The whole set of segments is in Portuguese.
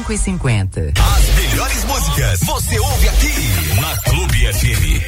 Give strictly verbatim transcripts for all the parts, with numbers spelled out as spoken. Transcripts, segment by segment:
cinco e cinquenta. As melhores músicas você ouve aqui na Clube F M.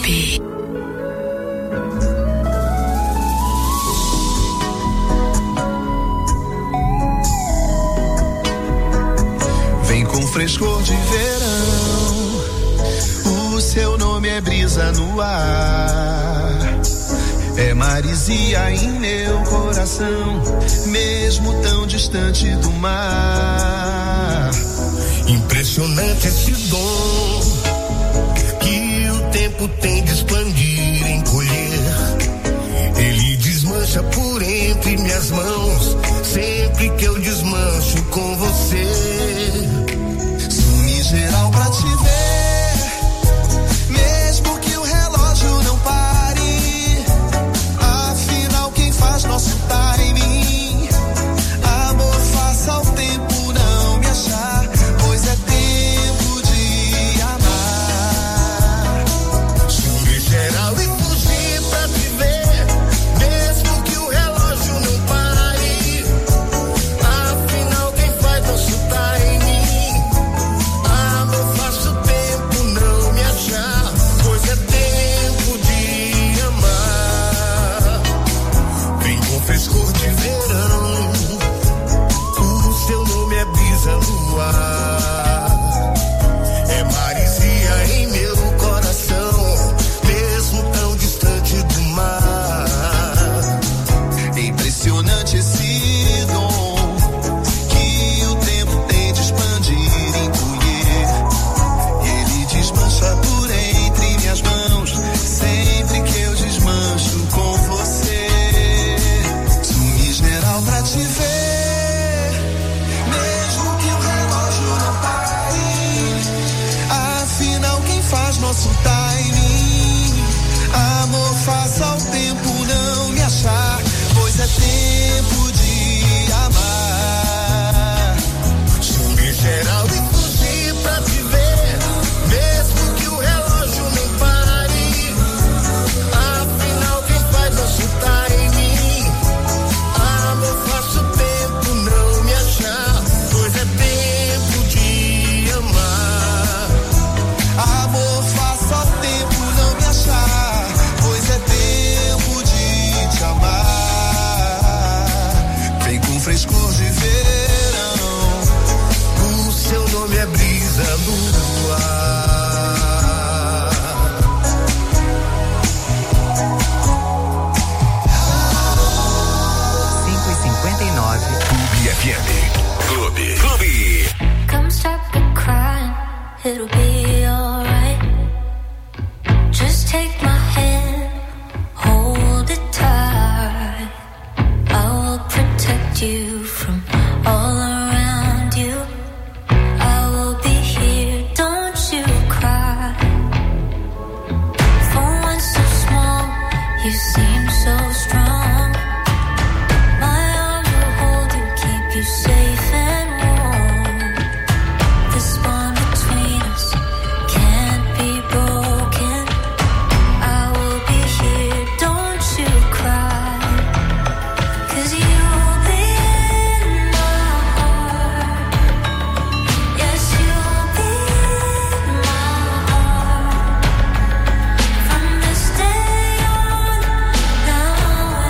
Clube. Vem com frescor de verão, o seu nome é brisa no ar. É maresia em meu coração, mesmo tão distante do mar. Impressionante esse dom que o tempo tem de expandir, encolher. Ele desmancha por entre minhas mãos, sempre que eu desmancho com você. Sumi geral pra te ver, mesmo que o relógio não pare. Afinal, quem faz nosso timing? Amor, faça o tempo não me achar, pois é tempo de amar. Sumi geral e fugir pra te ver, mesmo que o relógio não pare. Afinal, quem faz nosso timing? Amor, faça o tempo não me achar, pois é tempo de amar. Vem com frescor de verão, o seu nome é brisa no ar. É maresia em meu coração, mesmo tão distante do mar. É impressionante esse dom que o tempo tem de expandir, encolher. Ele desmancha por entre minhas mãos, sempre que eu desmancho com você. Sumi geral pra te ver, mesmo que o relógio não pare. Afinal, quem faz nosso timing? Amor, faça o tempo não me achar, pois é tempo de amar. Sumi geral e fugir pra te ver, mesmo que o relógio não pare. Afinal, quem faz nosso timing? Amor, faça o tempo não me achar, pois é tempo de amar. Amor, faça o tempo não me achar, pois é tempo de te amar. Vem com frescor de verão, O seu nome é brisa no ar. cinco e cinquenta e nove. Clube F M. Clube. Clube. Come stop the crying, it'll be alright. Just take my hand, hold it tight. I will protect you from all around you. I will be here, don't you cry. For one so small, you seem so strong. My arms will hold you, keep you safe and warm. This bond between us can't be broken. I will be here, don't you cry. 'Cause you'll be in my heart. Yes, you'll be in my heart. From this day on, now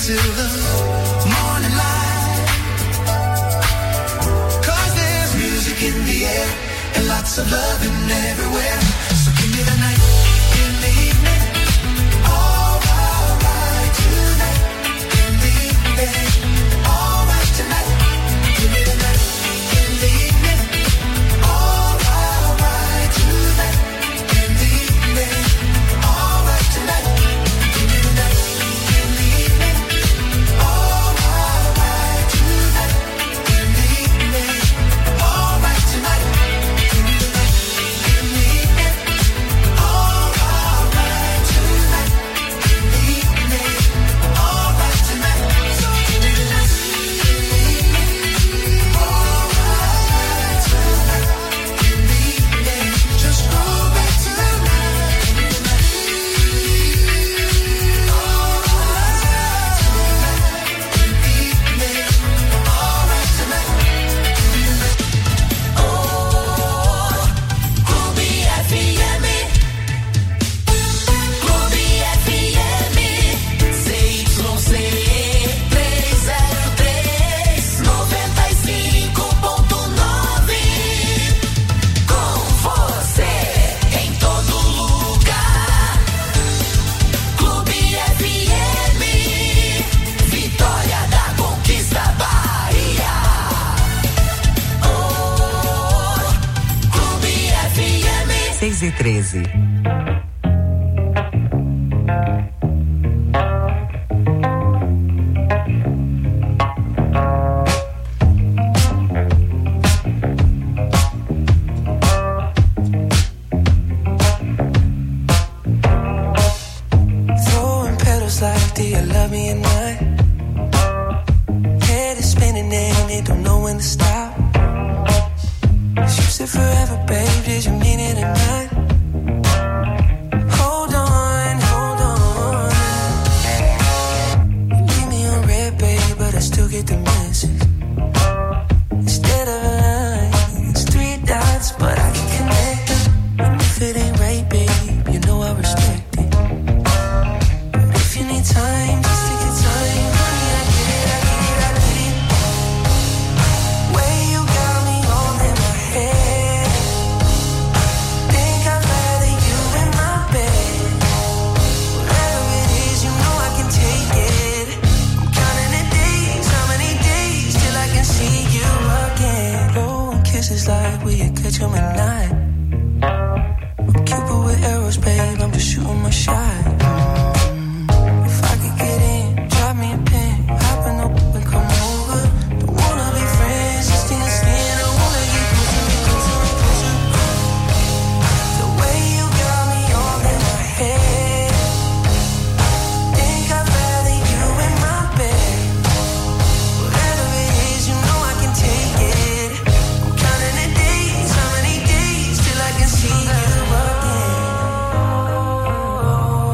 till the morning light. 'Cause there's music in the air and lots of loving everywhere. So give me the night, in the evening. All right tonight, in the evening. All right tonight, give me the night, in the evening. All right tonight, in the evening. All right tonight, give me the night, in the evening. All right tonight, in the evening. All right tonight, give me the night, in the evening. All right tonight, in the evening. All right tonight, so give me the night, in the evening. All right tonight, in the evening. Just go back to the night, in the night. All right tonight, in the evening. All right tonight, give me the night. Oh, Clube F M. Clube F M. C Y C trezentos e três, noventa e cinco ponto nove. Com você em todo lugar. Clube F M. Vitória da Conquista Bahia. Oh, Clube F M. seis e treze. Throwing petals like, do you love me or not? Head is spinning and they don't know when to stop. You said forever, babe, did you mean it or not? Hold on, hold on. You leave me on red, babe, but I still get the message. Instead of a line, it's three dots, but I can connect them. And if it ain't right, babe, you know I respect it. If you need time, just take your time, honey. I get it, I get it, I get it. Way you got me all in my head. Think I'd rather you in my bed. Whatever it is, you know I can take it. I'm counting the days, how many days till I can see you again. Blowing kisses like we could catch 'em at night. I'm Cupid with arrows, babe, I'm just shooting my shot. If I could get in, drop me a pin, hop in the and come over. Don't wanna be friends, just skin to skin. I wanna get closer, closer, closer. The way you got me all in my head. Think I'd rather you in my bed. Whatever it is, you know I can take it. I'm counting the days, how many days till I can see you again.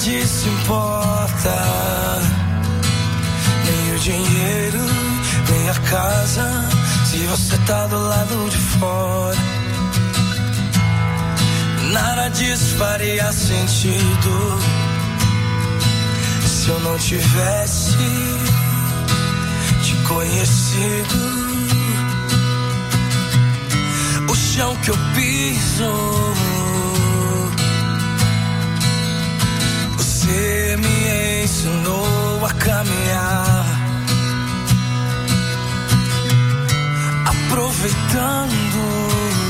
disso importa. Nem o dinheiro, nem a casa, se você tá do lado de fora. Nada disso faria sentido se eu não tivesse te conhecido. O chão que eu piso, você me ensinou a caminhar, aproveitando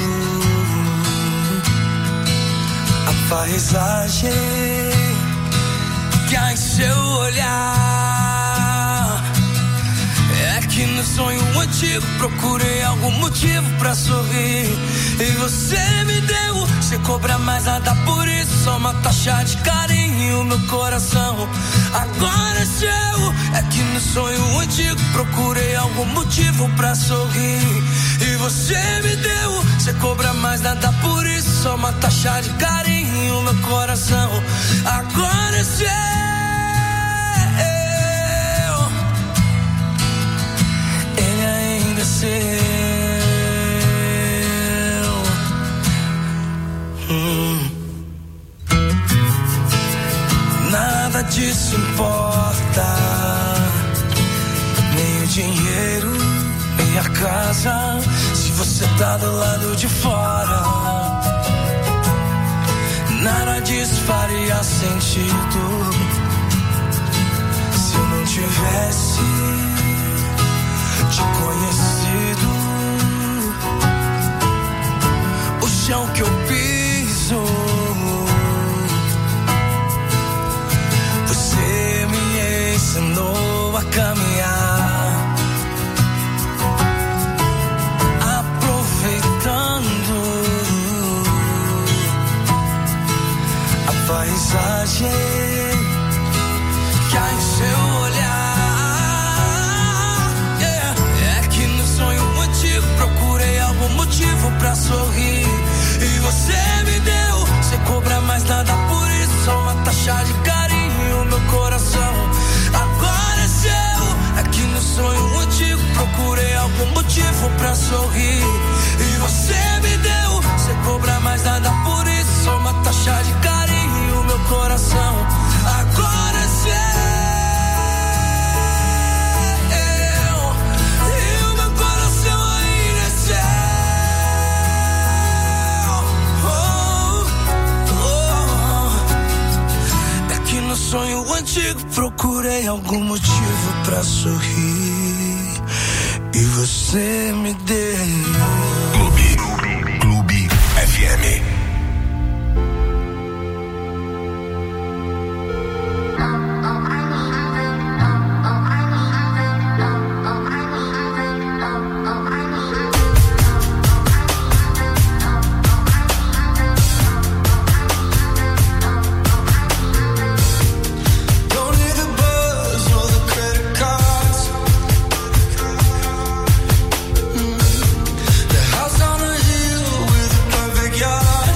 a paisagem que há em seu olhar. É que no sonho antigo procurei algum motivo pra sorrir, e você me deu. Você cobra mais nada por isso, só uma taxa de carinho. Meu coração agora é seu. É que no sonho antigo procurei algum motivo pra sorrir, e você me deu. Você cobra mais nada por isso, só uma taxa de carinho. Meu coração agora é seu. Ele ainda é seu. Hum. Nada disso importa. Nem o dinheiro, nem a casa, se você tá do lado de fora. Nada disso faria sentido se eu não tivesse te conhecido. O chão que eu piso, você me ensinou a caminhar, aproveitando a paisagem que há em seu olhar. Yeah. É que no sonho antigo procurei algum motivo pra sorrir, e você me deu. Você cobra mais nada por isso, só uma taxa de carinho. Meu coração agora é seu. É que no sonho antigo procurei algum motivo pra sorrir, e você me deu. Você cobra mais nada por isso, só uma taxa de carinho. Meu coração agora é seu. E o meu coração ainda é seu. Oh, oh. É que no sonho antigo procurei algum motivo pra sorrir, e você me deu. Clube, Clube F M. The house on a hill with a perfect yard.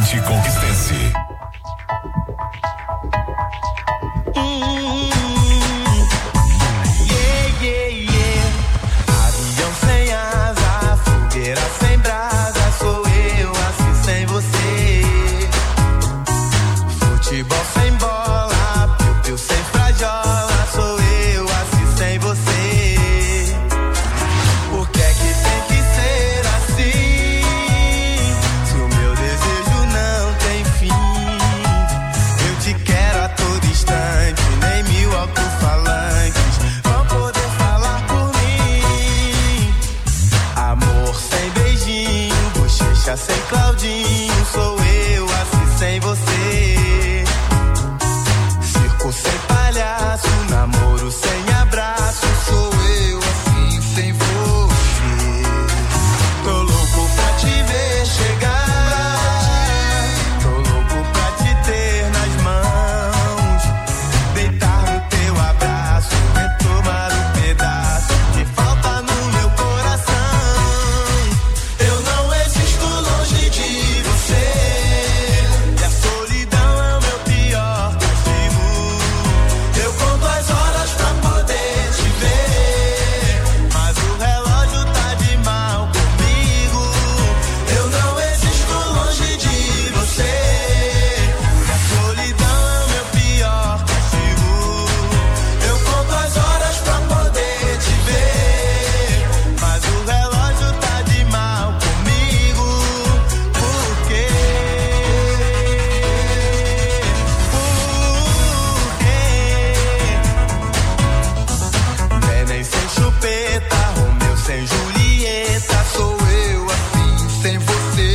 Ouvinte Conquistense. Sem brasa, sou eu assim sem você. Futebol sem bola, piu-piu sem frajola, sou eu assim sem você. Por que é que tem que ser assim? Se o meu desejo não tem fim, eu te quero a todo instante, nem mil alto-falantes vão poder falar por mim. Amor sem beijinho, bochecha sem Claudinho, sou eu assim sem você. Circo sem palhaço, namoro sem abraço, sou eu assim sem você. Tô louco pra te ver chegar, tô louco pra te ter nas mãos, deitar no teu abraço, retomar o pedaço que falta no meu coração. Eu não existo longe de você, e a solidão é o meu pior castigo. Eu conto as horas pra poder te ver, mas o relógio tá de mal comigo. Eu não existo longe de você, e a solidão é o meu pior castigo. Eu conto as horas pra poder te ver, mas o relógio tá de mal comigo. Por quê? Por quê? Neném sem chupeta, Romeu sem Julieta, sou eu assim sem você.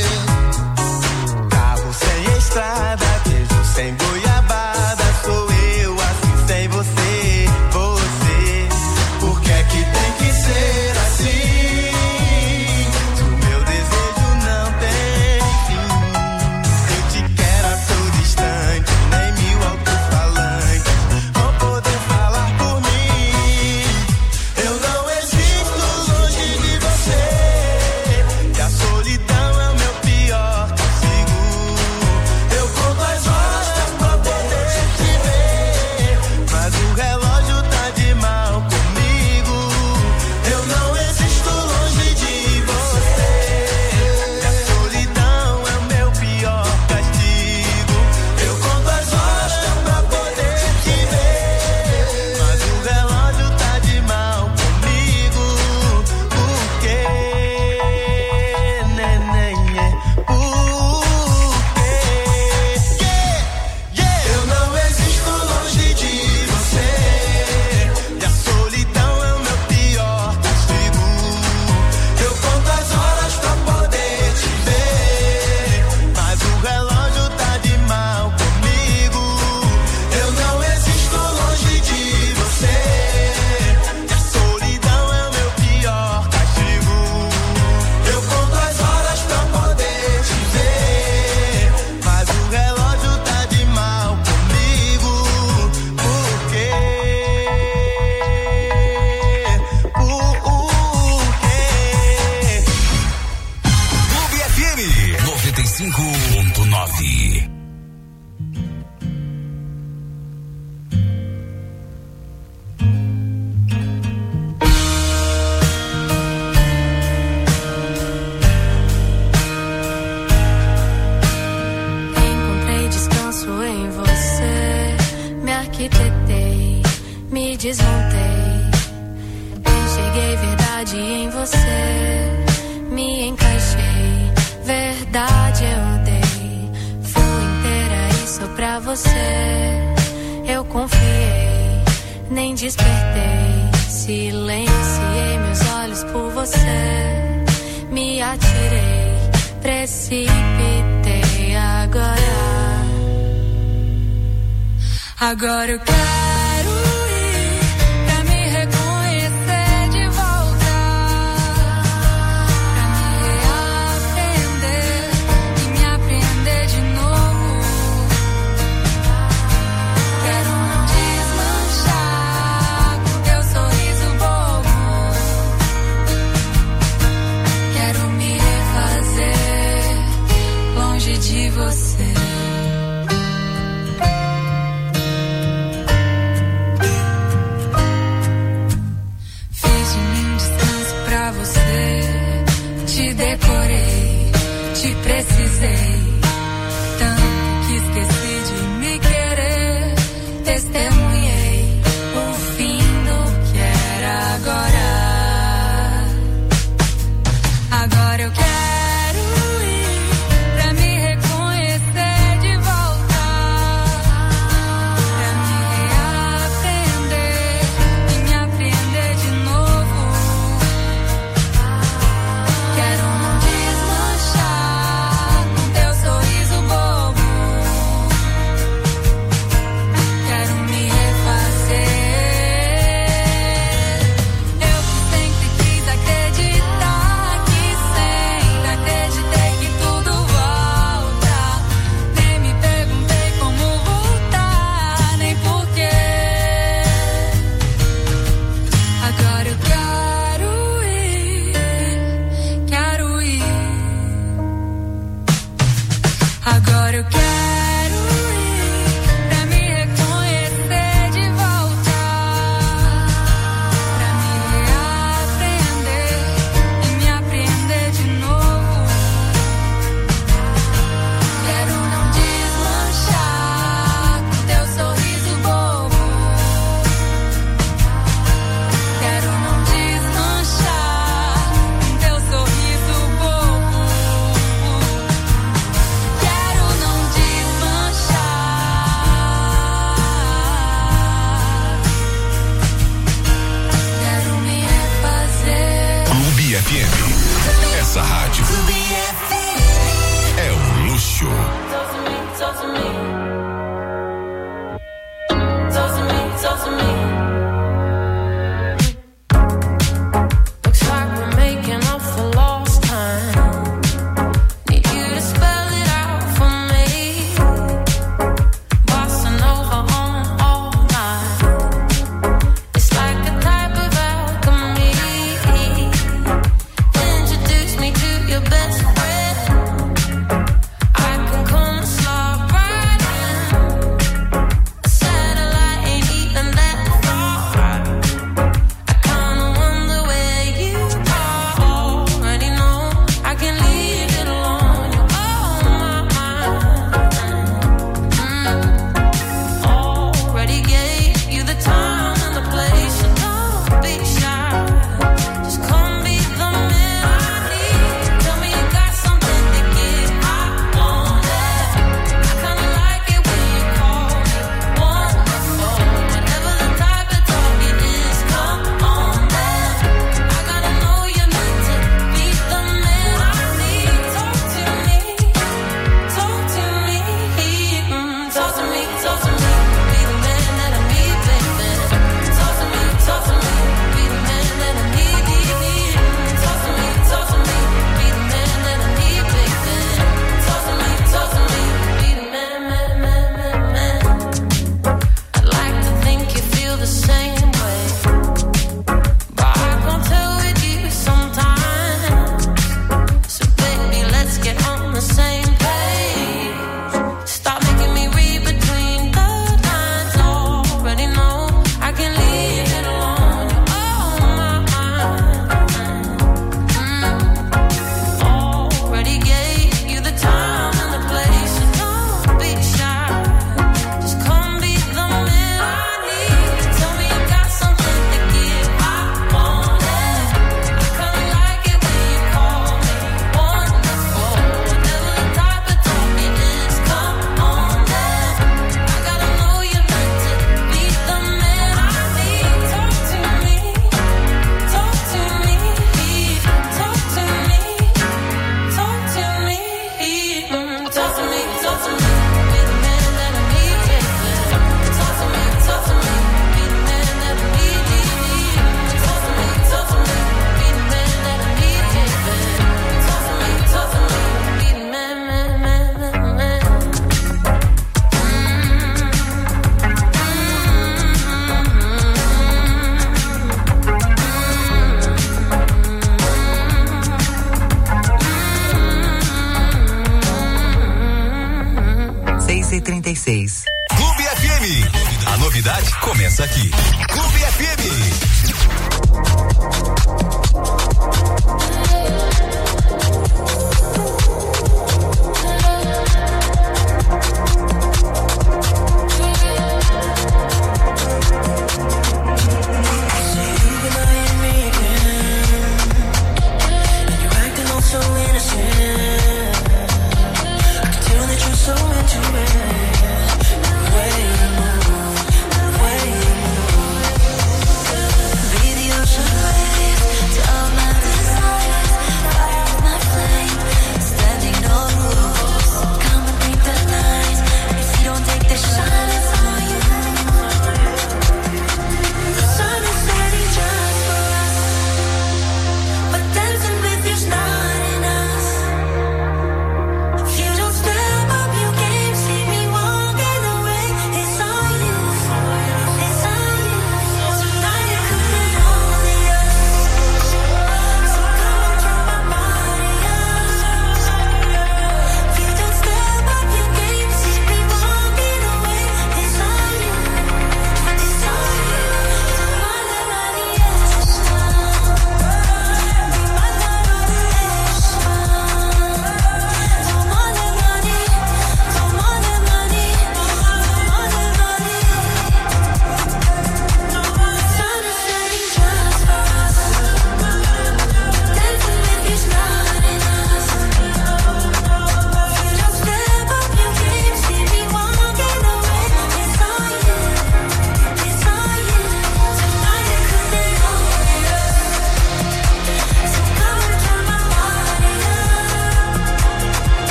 Carro sem estrada, queijo sem goiabada, sou eu assim sem você. Você, por que é que tem que ser assim? Se o meu desejo não tem fim, eu te quero a todo instante, nem mil alto-falantes vão poder falar por mim. Eu não existo longe de você, e a solidão é o meu pior castigo. Eu conto as horas pra poder te ver, mas o relógio tá de mal comigo. Eu não existo longe de você, e a solidão é o meu pior castigo. Eu conto as horas pra poder te ver, mas o relógio tá de mal comigo. Por quê, neném? Por quê? Yeah, yeah. Eu não existo longe de você, e a solidão é o meu pior castigo. Eu conto as horas pra poder te ver, mas o relógio tá de mal comigo. Eu não existo longe de você, e a solidão é o meu pior castigo. Eu conto as horas pra poder te ver, mas o relógio tá de mal comigo. Por quê? Por quê? Clube F M noventa e cinco ponto nove. Encontrei descanso em você, me arquitetei, me desmontei. Enxerguei verdade em você, me encaixei. Verdade eu dei, fui inteira e só pra você. Eu confiei, nem despertei. Silenciei meus olhos por você, me atirei, precipitei. Agora, agora eu quero ir pra me reconhecer de volta, pra me reaprender e me apreender de novo. Quero não desmanchar com teu sorriso bobo. Quero me refazer longe de de você. Fiz de mim um descanso pra você. Te decorei, te precisei. Tanto que esqueci de me querer. Testemunhei o fim do que era agora. Agora eu quero ir pra me reconhecer de volta, pra me reaprender e me aprender de novo. Quero não desmanchar com teu sorriso bobo. Quero me refazer. Eu que sempre quis acreditar, que sempre acreditei que tudo volta. Nem me perguntei como voltar, nem porquê. Agora eu quero ir, quero ir. Agora eu quero ir pra me reconhecer de volta, pra me reaprender e me aprender de novo. Quero não desmanchar com teu sorriso bobo. Quero não desmanchar com teu sorriso bobo. Quero não desmanchar. e trinta e seis. Clube F M. A novidade começa aqui. Clube F M. So innocent, I can tell that you're so into it. The way you move, the way you move. Be the ocean wave to all my desires, fire my flame.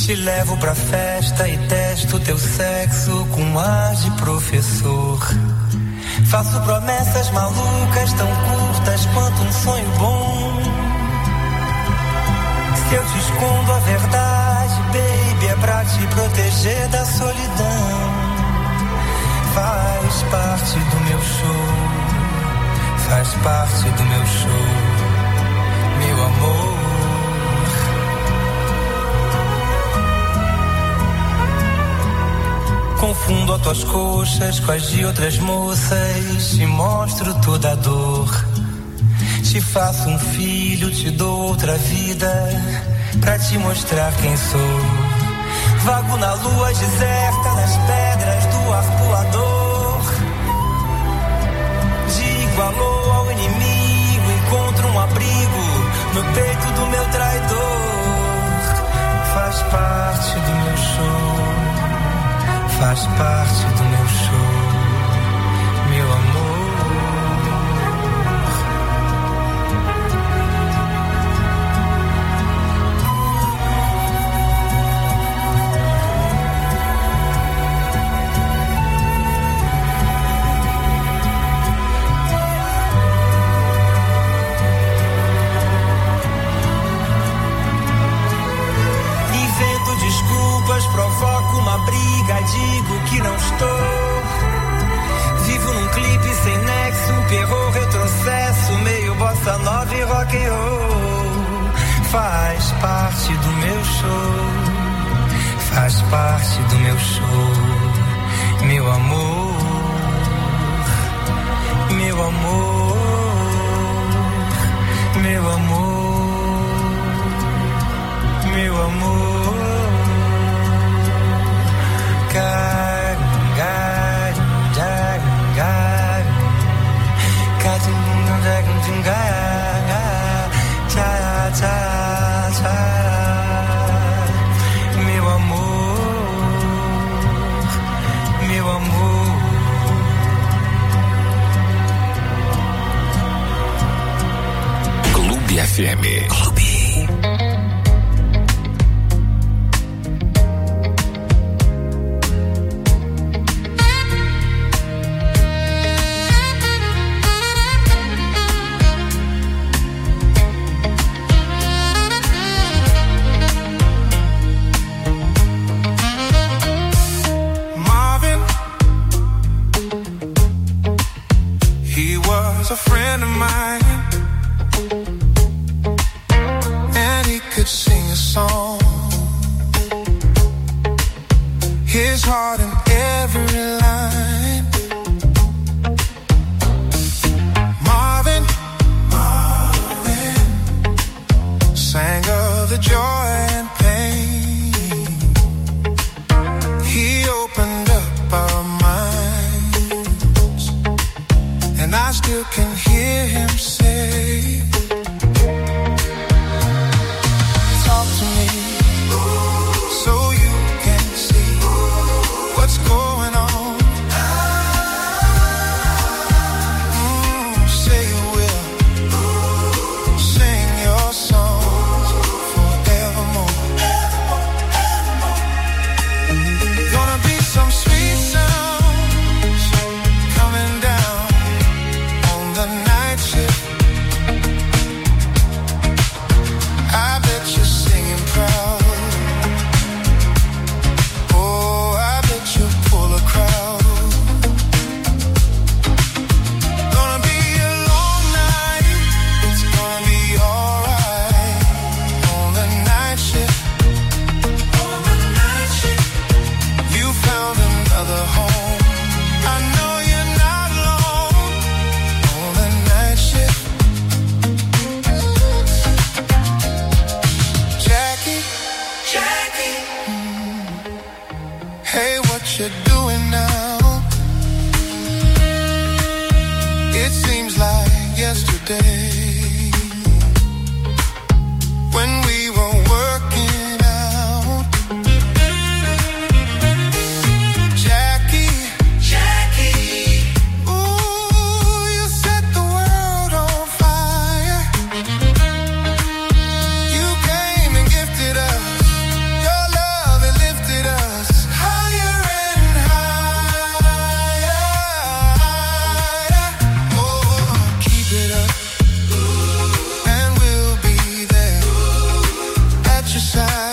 Te levo pra festa e testo teu sexo com ar de professor. Faço promessas malucas tão curtas quanto um sonho bom. Se eu te escondo a verdade, baby, é pra te proteger da solidão. Faz parte do meu show, faz parte do meu show, meu amor. Confundo as tuas coxas com as de outras moças, te mostro toda a dor. Te faço um filho, te dou outra vida, pra te mostrar quem sou. Vago na lua deserta, nas pedras do arpoador. Digo alô ao inimigo, encontro um abrigo no peito do meu traidor. Faz parte do meu show, faz parte do meu show, meu amor. Invento desculpas, provoco uma briga, digo que não estou. Vivo num clipe sem nexo, um perro retrocesso, meio bossa nova e rock and roll. Faz parte do meu show, faz parte do meu show, meu amor, meu amor, meu amor, meu amor. Meu amor, meu amor. Clube F M. Clube. A friend of mine, and he could sing a song. His heart in every line.